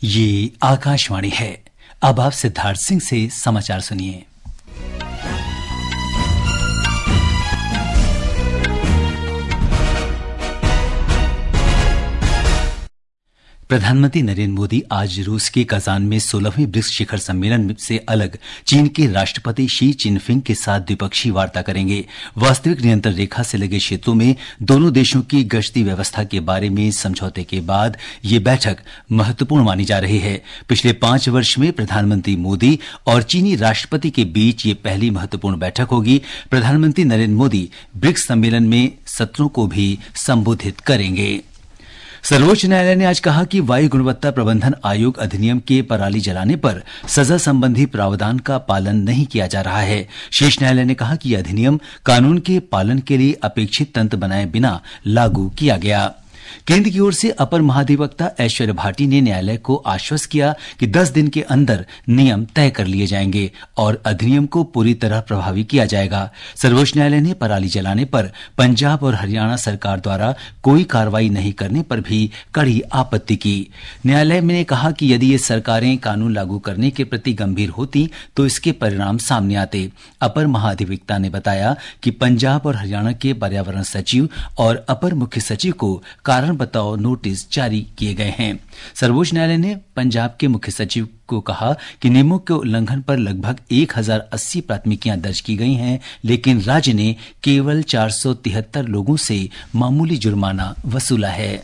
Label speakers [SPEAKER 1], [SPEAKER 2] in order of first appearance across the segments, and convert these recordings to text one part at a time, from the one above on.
[SPEAKER 1] ये आकाशवाणी है। अब आप सिद्धार्थ सिंह से समाचार सुनिए। प्रधानमंत्री नरेंद्र मोदी आज रूस के कजान में 16वें ब्रिक्स शिखर सम्मेलन से अलग चीन के राष्ट्रपति शी चिनफिंग के साथ द्विपक्षीय वार्ता करेंगे। वास्तविक नियंत्रण रेखा से लगे क्षेत्रों में दोनों देशों की गश्ती व्यवस्था के बारे में समझौते के बाद ये बैठक महत्वपूर्ण मानी जा रही है। पिछले 5 वर्ष में प्रधानमंत्री मोदी और चीनी राष्ट्रपति के बीच ये पहली महत्वपूर्ण बैठक होगी। प्रधानमंत्री नरेंद्र मोदी ब्रिक्स सम्मेलन में सत्रों को भी संबोधित करेंगे। सर्वोच्च न्यायालय ने आज कहा कि वायु गुणवत्ता प्रबंधन आयोग अधिनियम के पराली जलाने पर सजा संबंधी प्रावधान का पालन नहीं किया जा रहा है। शीर्ष न्यायालय ने कहा कि यह अधिनियम कानून के पालन के लिए अपेक्षित तंत्र बनाए बिना लागू किया गया। केंद्र की ओर से अपर महाधिवक्ता ऐश्वर्य भाटी ने न्यायालय को आश्वस्त किया कि 10 दिन के अंदर नियम तय कर लिए जाएंगे और अधिनियम को पूरी तरह प्रभावी किया जाएगा। सर्वोच्च न्यायालय ने पराली जलाने पर पंजाब और हरियाणा सरकार द्वारा कोई कार्रवाई नहीं करने पर भी कड़ी आपत्ति की। न्यायालय ने कहा कि यदि ये सरकारें कानून लागू करने के प्रति गंभीर होती तो इसके परिणाम सामने आते। अपर महाधिवक्ता ने बताया कि पंजाब और हरियाणा के पर्यावरण सचिव और अपर मुख्य सचिव को कारण बताओ नोटिस जारी किए गए हैं। सर्वोच्च न्यायालय ने पंजाब के मुख्य सचिव को कहा कि नियमों के उल्लंघन पर लगभग 1080 प्राथमिकियां दर्ज की गई हैं, लेकिन राज्य ने केवल 473 लोगों से मामूली जुर्माना वसूला है।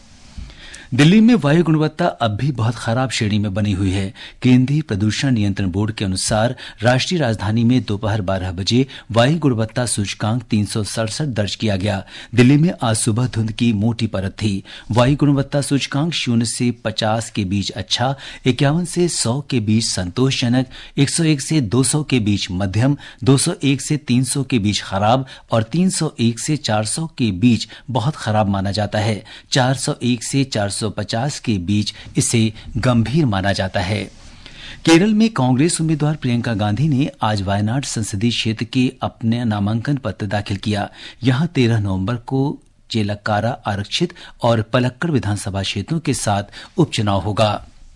[SPEAKER 1] दिल्ली में वायु गुणवत्ता अब भी बहुत खराब श्रेणी में बनी हुई है। केंद्रीय प्रदूषण नियंत्रण बोर्ड के अनुसार राष्ट्रीय राजधानी में दोपहर 12 बजे वायु गुणवत्ता सूचकांक 367 दर्ज किया गया। दिल्ली में आज सुबह धुंध की मोटी परत थी। वायु गुणवत्ता सूचकांक 0 से 50 के बीच अच्छा, 51 से 100 के बीच संतोषजनक, 101 से 200 के बीच मध्यम, 201 से 300 के बीच खराब और 301 से 400 के बीच बहुत खराब माना जाता है। 401 से 450 के बीच इसे गंभीर माना जाता है। केरल में कांग्रेस उम्मीदवार प्रियंका गांधी ने आज वायनाड संसदीय क्षेत्र के अपने नामांकन पत्र दाखिल किया। यहां 13 नवंबर को चेलक्कारा आरक्षित और पलक्कड़ विधानसभा क्षेत्रों के साथ उपचुनाव होगा।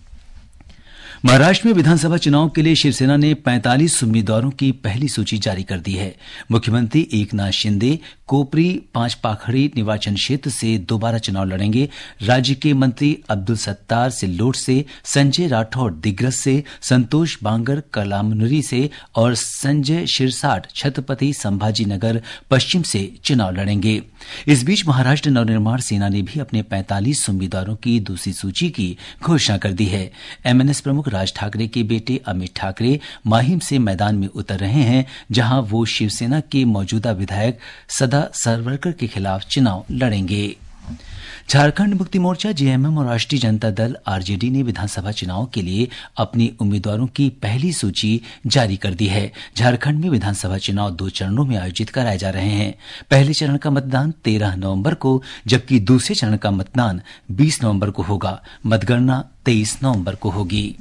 [SPEAKER 1] महाराष्ट्र में विधानसभा चुनाव के लिए शिवसेना ने 45 उम्मीदवारों की पहली सूची जारी कर दी है। मुख्यमंत्री एकनाथ शिंदे कोपरी 5 पाखड़ी निर्वाचन क्षेत्र से दोबारा चुनाव लड़ेंगे। राज्य के मंत्री अब्दुल सत्तार सिल्लोड से, संजय राठौड़ दिग्रस से, संतोष बांगर कलामनुरी से और संजय शिरसाट छत्रपति संभाजी नगर पश्चिम से चुनाव लड़ेंगे। इस बीच महाराष्ट्र नवनिर्माण सेना ने भी अपने 45 उम्मीदवारों की दूसरी सूची की घोषणा कर दी है। एमएनएस प्रमुख राज ठाकरे के बेटे अमित ठाकरे माहिम से मैदान में उतर रहे हैं, जहां वो शिवसेना के मौजूदा विधायक सदा सरवरकर के खिलाफ चुनाव लड़ेंगे। झारखंड मुक्ति मोर्चा जेएमएम और राष्ट्रीय जनता दल आरजेडी ने विधानसभा चुनाव के लिए अपनी उम्मीदवारों की पहली सूची जारी कर दी है। झारखंड में विधानसभा चुनाव 2 चरणों में आयोजित कराए जा रहे हैं। पहले चरण का मतदान 13 नवंबर को, जबकि दूसरे चरण का मतदान 20 नवंबर को होगा। मतगणना 23 नवंबर को होगी।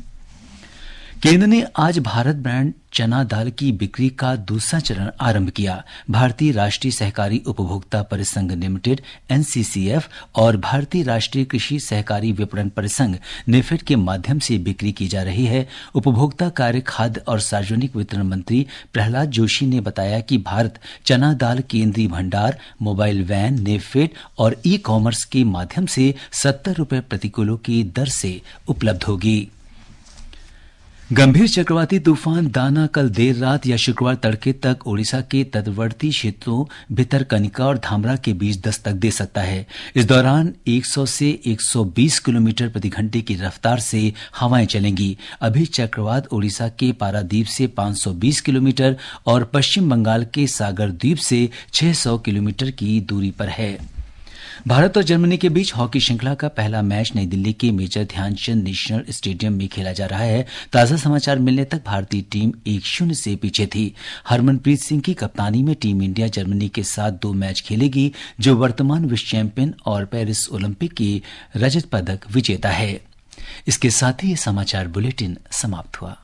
[SPEAKER 1] केंद्र ने आज भारत ब्रांड चना दाल की बिक्री का दूसरा चरण आरंभ किया। भारतीय राष्ट्रीय सहकारी उपभोक्ता परिसंघ लिमिटेड एनसीसीएफ और भारतीय राष्ट्रीय कृषि सहकारी विपणन परिसंघ नेफेड के माध्यम से बिक्री की जा रही है। उपभोक्ता कार्य, खाद्य और सार्वजनिक वितरण मंत्री प्रहलाद जोशी ने बताया कि भारत चना दाल केंद्रीय भंडार, मोबाइल वैन, नेफेड और ई कॉमर्स के माध्यम से 70 रुपये प्रति किलो की दर से उपलब्ध होगी। गंभीर चक्रवाती तूफान दाना कल देर रात या शुक्रवार तड़के तक ओडिशा के तटवर्ती क्षेत्रों भितरकनिका और धामरा के बीच दस्तक दे सकता है। इस दौरान 100 से 120 किलोमीटर प्रति घंटे की रफ्तार से हवाएं चलेंगी। अभी चक्रवात ओडिशा के पारादीप से 520 किलोमीटर और पश्चिम बंगाल के सागर द्वीप से 600 किलोमीटर की दूरी पर है। भारत और जर्मनी के बीच हॉकी श्रृंखला का पहला मैच नई दिल्ली के मेजर ध्यानचंद नेशनल स्टेडियम में खेला जा रहा है। ताजा समाचार मिलने तक भारतीय टीम 1-0 से पीछे थी। हरमनप्रीत सिंह की कप्तानी में टीम इंडिया जर्मनी के साथ 2 मैच खेलेगी, जो वर्तमान विश्व चैंपियन और पेरिस ओलंपिक की रजत पदक विजेता है। इसके साथ ही ये समाचार बुलेटिन समाप्त हुआ।